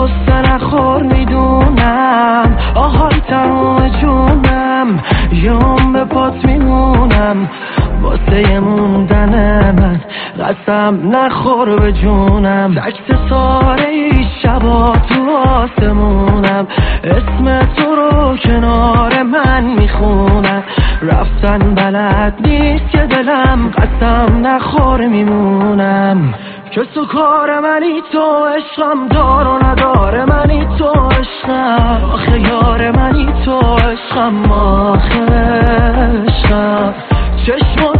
قصه نخور میدونم آهای تموم جونم یوم به پات میمونم واسه موندن من قسم نخور به جونم تک ساره ای شبا تو آسمونم اسم تو رو کنار من میخونم رفتن بلد نیست که دلم قسم نخور میمونم که تو کار منی تو عشقم دار و نداره منی تو عشقم آخه یار منی تو عشقم آخه عشقم چشم